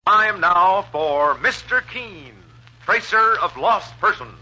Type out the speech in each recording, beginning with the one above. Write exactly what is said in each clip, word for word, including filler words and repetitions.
Time now for Mister Keene, Tracer of Lost Persons.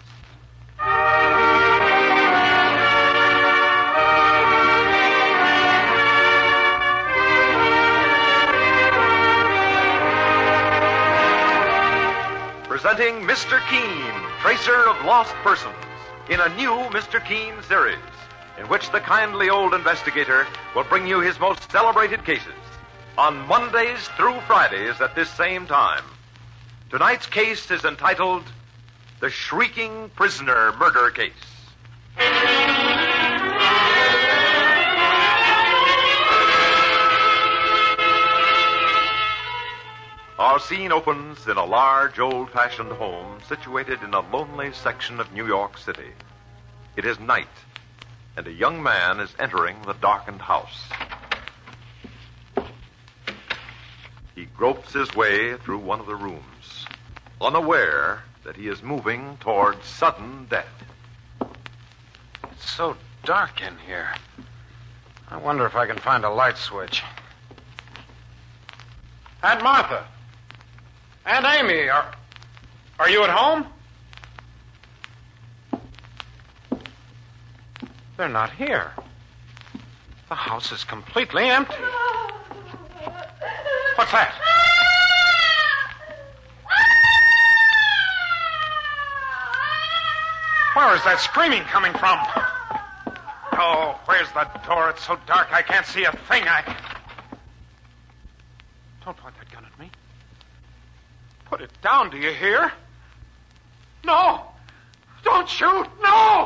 Presenting Mister Keene, Tracer of Lost Persons, in a new Mister Keene series, in which the kindly old investigator will bring you his most celebrated cases on Mondays through Fridays at this same time. Tonight's case is entitled The Shrieking Prisoner Murder Case. Our scene opens in a large, old-fashioned home situated in a lonely section of New York City. It is night, and a young man is entering the darkened house. He gropes his way through one of the rooms, unaware that he is moving towards sudden death. It's so dark in here. I wonder if I can find a light switch. Aunt Martha! Aunt Amy, are, are you at home? They're not here. The house is completely empty. What's that? Where is that screaming coming from? Oh, where's the door? It's so dark I can't see a thing. I... Don't point that gun at me. Put it down, do you hear? No! Don't shoot! No!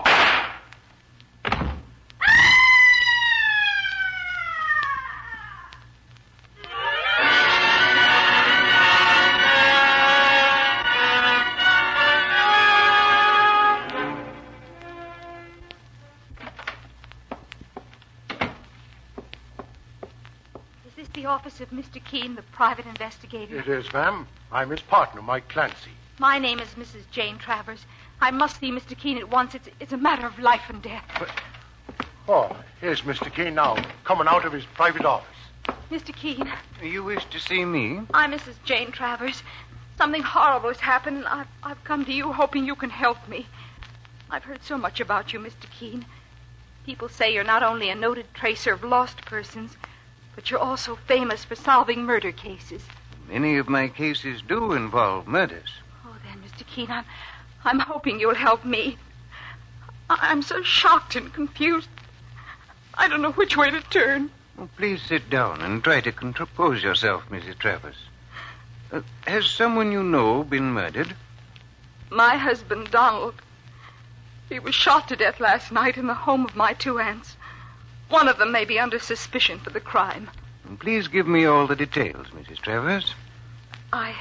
The office of Mister Keene, the private investigator. It is, ma'am. I'm his partner, Mike Clancy. My name is Missus Jane Travers. I must see Mister Keene at once. It's, it's a matter of life and death. But, oh, here's Mister Keene now, coming out of his private office. Mister Keene. You wish to see me? I'm Missus Jane Travers. Something horrible has happened, and I've, I've come to you hoping you can help me. I've heard so much about you, Mister Keene. People say you're not only a noted tracer of lost persons, but you're also famous for solving murder cases. Many of my cases do involve murders. Oh, then, Mister Keene, I'm, I'm hoping you'll help me. I- I'm so shocked and confused. I don't know which way to turn. Oh, please sit down and try to compose yourself, Missus Travers. Uh, has someone you know been murdered? My husband, Donald. He was shot to death last night in the home of my two aunts. One of them may be under suspicion for the crime. Please give me all the details, Missus Travers. I...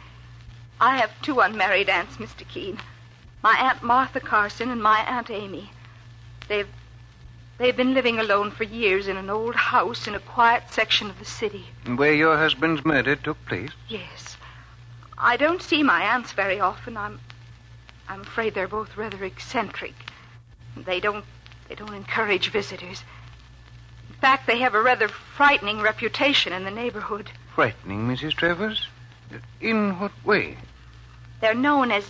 I have two unmarried aunts, Mister Keene. My Aunt Martha Carson and my Aunt Amy. They've... They've been living alone for years in an old house in a quiet section of the city. Where your husband's murder took place? Yes. I don't see my aunts very often. I'm... I'm afraid they're both rather eccentric. They don't... They don't encourage visitors. In fact, they have a rather frightening reputation in the neighborhood. Frightening, Missus Travers? In what way? They're known as...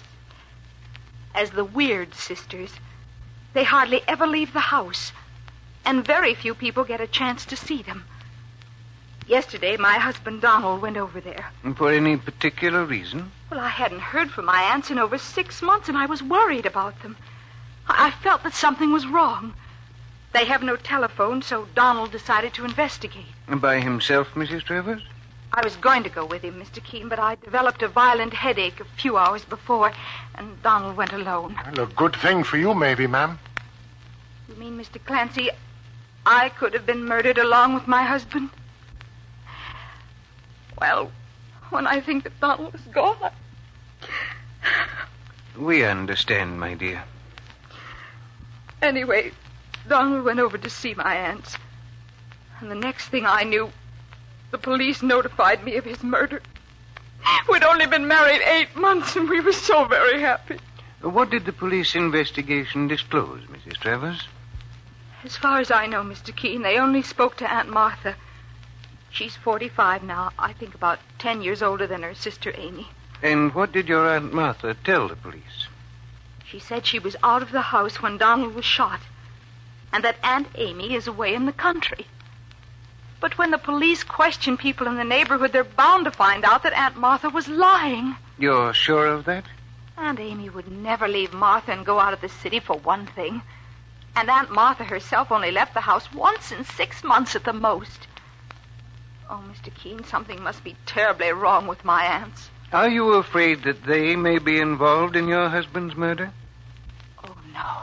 as the Weird Sisters. They hardly ever leave the house, and very few people get a chance to see them. Yesterday, my husband Donald went over there. For any particular reason? Well, I hadn't heard from my aunts in over six months, and I was worried about them. I, I felt that something was wrong. They have no telephone, so Donald decided to investigate. By himself, Missus Travers? I was going to go with him, Mister Keene, but I developed a violent headache a few hours before, and Donald went alone. Well, a good thing for you, maybe, ma'am. You mean, Mister Clancy, I could have been murdered along with my husband? Well, when I think that Donald is gone, I... We understand, my dear. Anyway, Donald went over to see my aunts. And the next thing I knew, the police notified me of his murder. We'd only been married eight months, and we were so very happy. What did the police investigation disclose, Missus Travers? As far as I know, Mister Keene, they only spoke to Aunt Martha. She's forty-five now. I think about ten years older than her sister Amy. And what did your Aunt Martha tell the police? She said she was out of the house when Donald was shot, and that Aunt Amy is away in the country. But when the police question people in the neighborhood, they're bound to find out that Aunt Martha was lying. You're sure of that? Aunt Amy would never leave Martha and go out of the city for one thing. And Aunt Martha herself only left the house once in six months at the most. Oh, Mister Keene, something must be terribly wrong with my aunts. Are you afraid that they may be involved in your husband's murder? Oh, no.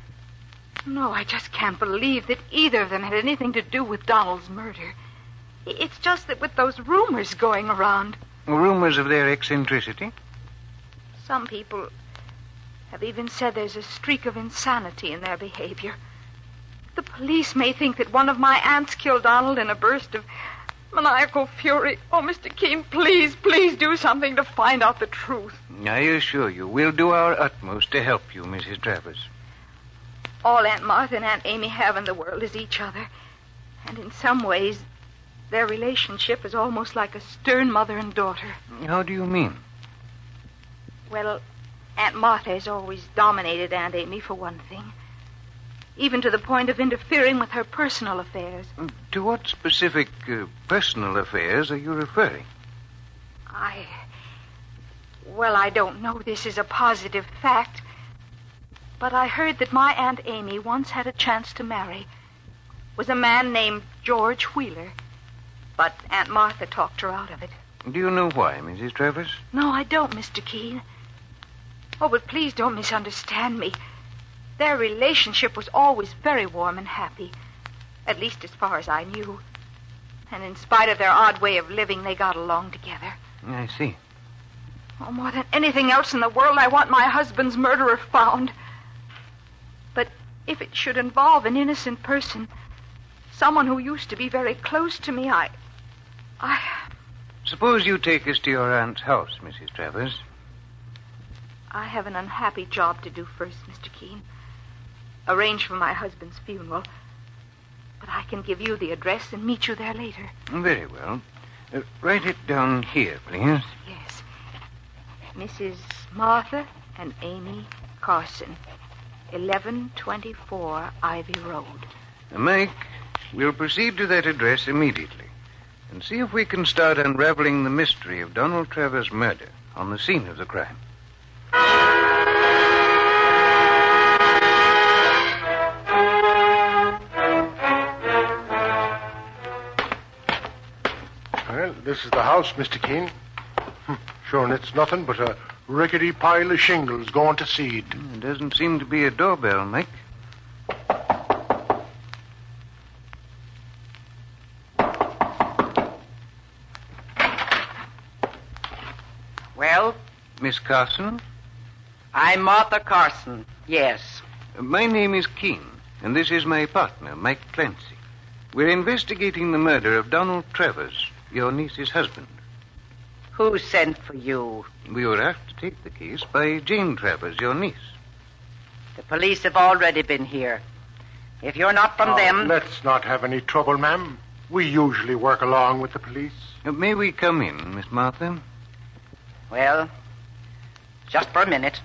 No, I just can't believe that either of them had anything to do with Donald's murder. It's just that with those rumors going around... Rumors of their eccentricity? Some people have even said there's a streak of insanity in their behavior. The police may think that one of my aunts killed Donald in a burst of maniacal fury. Oh, Mister Keene, please, please do something to find out the truth. I assure you, we'll do our utmost to help you, Missus Travers. All Aunt Martha and Aunt Amy have in the world is each other. And in some ways, their relationship is almost like a stern mother and daughter. How do you mean? Well, Aunt Martha has always dominated Aunt Amy, for one thing. Even to the point of interfering with her personal affairs. To what specific uh, personal affairs are you referring? I... Well, I don't know this is a positive fact. But I heard that my Aunt Amy once had a chance to marry. Was a man named George Wheeler. But Aunt Martha talked her out of it. Do you know why, Missus Travers? No, I don't, Mister Keene. Oh, but please don't misunderstand me. Their relationship was always very warm and happy. At least as far as I knew. And in spite of their odd way of living, they got along together. I see. Oh, more than anything else in the world, I want my husband's murderer found. But if it should involve an innocent person, someone who used to be very close to me, I... I... Suppose you take us to your aunt's house, Missus Travers. I have an unhappy job to do first, Mister Keene. Arrange for my husband's funeral. But I can give you the address and meet you there later. Very well. Uh, write it down here, please. Yes. Missus Martha and Amy Carson, eleven twenty-four Ivy Road. Uh, Mike, we'll proceed to that address immediately and see if we can start unraveling the mystery of Donald Travers' murder on the scene of the crime. Well, this is the house, Mister Keene. Sure, and it's nothing but a rickety pile of shingles going to seed. There doesn't seem to be a doorbell, Mike. Well? Miss Carson? I'm Martha Carson, yes. Uh, my name is Keene, and this is my partner, Mike Clancy. We're investigating the murder of Donald Travers, your niece's husband. Who sent for you? We were asked to take the case by Jane Travers, your niece. The police have already been here. If you're not from Oh, them... Let's not have any trouble, ma'am. We usually work along with the police. Uh, may we come in, Miss Martha? Well, just for a minute.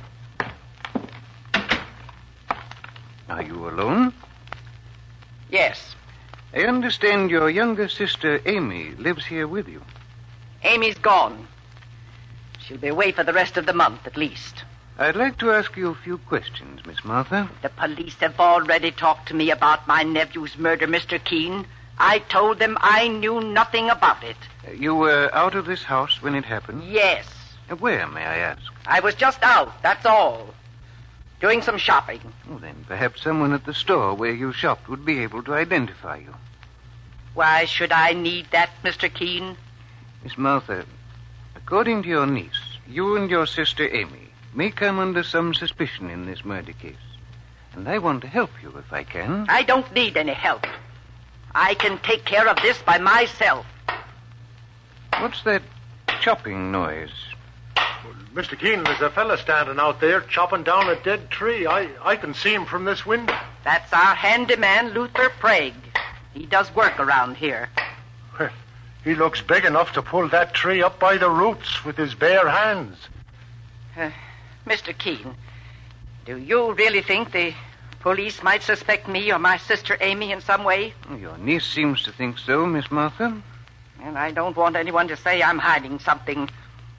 Are you alone? Yes. I understand your younger sister, Amy, lives here with you. Amy's gone. She'll be away for the rest of the month, at least. I'd like to ask you a few questions, Miss Martha. The police have already talked to me about my nephew's murder, Mister Keene. I told them I knew nothing about it. Uh, you were out of this house when it happened? Yes. Uh, where, may I ask? I was just out, that's all. Doing some shopping. Oh, then perhaps someone at the store where you shopped would be able to identify you. Why should I need that, Mister Keene? Miss Martha, according to your niece, you and your sister Amy may come under some suspicion in this murder case. And I want to help you if I can. I don't need any help. I can take care of this by myself. What's that chopping noise? Well, Mister Keene, there's a fella standing out there chopping down a dead tree. I, I can see him from this window. That's our handyman, Luther Prague. He does work around here. Well, He looks big enough to pull that tree up by the roots with his bare hands. Uh, Mister Keene, do you really think the police might suspect me or my sister Amy in some way? Your niece seems to think so, Miss Martha. And I don't want anyone to say I'm hiding something.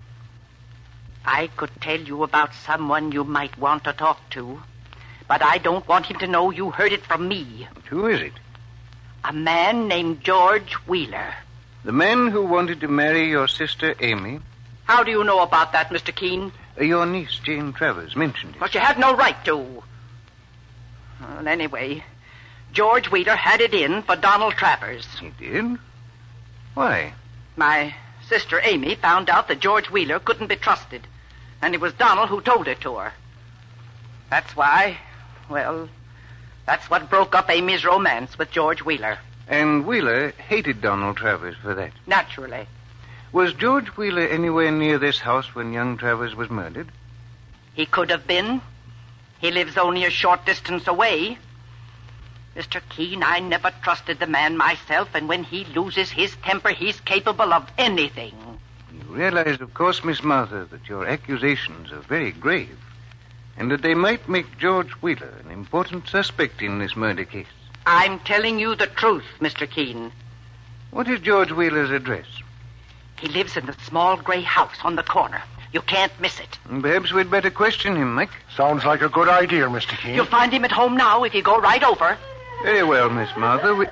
I could tell you about someone you might want to talk to, but I don't want him to know you heard it from me. Who is it? A man named George Wheeler. The man who wanted to marry your sister Amy? How do you know about that, Mister Keene? Uh, your niece, Jane Travers, mentioned it. But you had no right to. Well, anyway, George Wheeler had it in for Donald Travers. He did? Why? My sister Amy found out that George Wheeler couldn't be trusted, and it was Donald who told it to her. That's why, well, that's what broke up Amy's romance with George Wheeler. And Wheeler hated Donald Travers for that. Naturally. Was George Wheeler anywhere near this house when young Travers was murdered? He could have been. He lives only a short distance away. Mister Keene, I never trusted the man myself, and when he loses his temper, he's capable of anything. You realize, of course, Miss Martha, that your accusations are very grave, and that they might make George Wheeler an important suspect in this murder case. I'm telling you the truth, Mister Keene. What is George Wheeler's address? He lives in the small gray house on the corner. You can't miss it. Perhaps we'd better question him, Mike. Sounds like a good idea, Mister Keene. You'll find him at home now if you go right over. Very well, Miss Martha. We...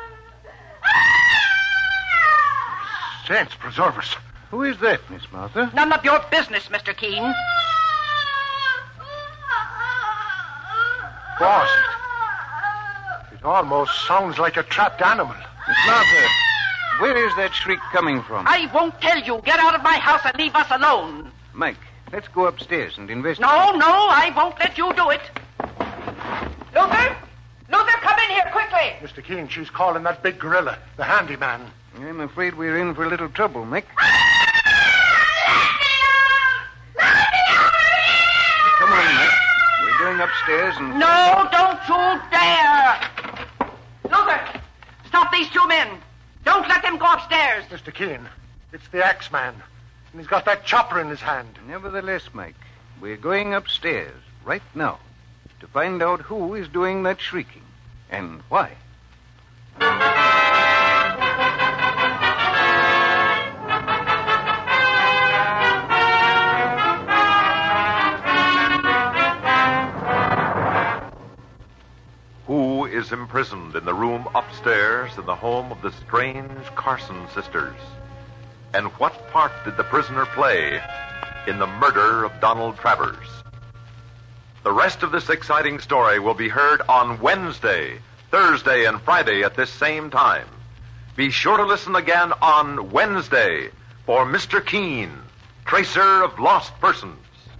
Saints preserve us. Who is that, Miss Martha? None of your business, Mister Keene. Was it? It almost sounds like a trapped animal. Miss Martha, where is that shriek coming from? I won't tell you. Get out of my house and leave us alone. Mike, let's go upstairs and investigate. No, no, I won't let you do it. Luther? Luther, come in here quickly. Mister Keene, she's calling that big gorilla, the handyman. I'm afraid we're in for a little trouble, Mike. Come on, Mike. We're going upstairs and... No, don't you dare. Luther, stop these two men. Don't let them go upstairs. Mister Keene, it's the axe man, and he's got that chopper in his hand. Nevertheless, Mike, we're going upstairs right now to find out who is doing that shrieking and why. Who is imprisoned in the room upstairs in the home of the strange Carson sisters? And what part did the prisoner play in the murder of Donald Travers? The rest of this exciting story will be heard on Wednesday, Thursday, and Friday at this same time. Be sure to listen again on Wednesday for Mister Keene, Tracer of Lost Persons.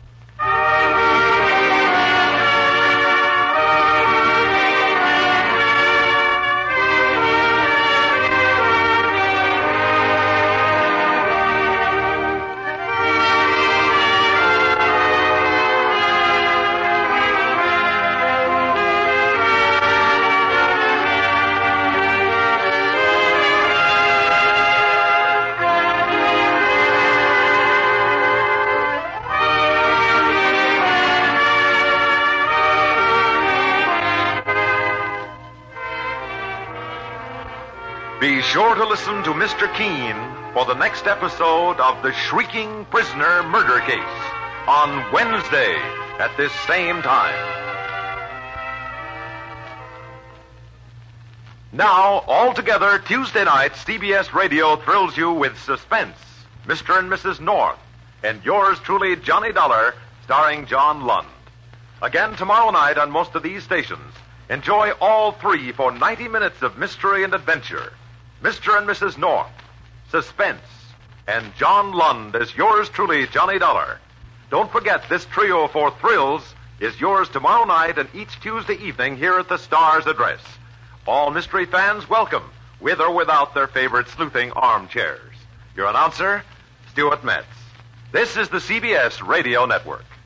Be sure to listen to Mister Keene for the next episode of the Shrieking Prisoner Murder Case on Wednesday at this same time. Now, all together, Tuesday night, C B S Radio thrills you with Suspense, Mister and Missus North, and yours truly, Johnny Dollar, starring John Lund. Again tomorrow night on most of these stations. Enjoy all three for ninety minutes of mystery and adventure. Mister and Missus North, Suspense, and John Lund as yours truly, Johnny Dollar. Don't forget, this trio for thrills is yours tomorrow night and each Tuesday evening here at the Star's address. All mystery fans welcome, with or without their favorite sleuthing armchairs. Your announcer, Stuart Metz. This is the C B S Radio Network.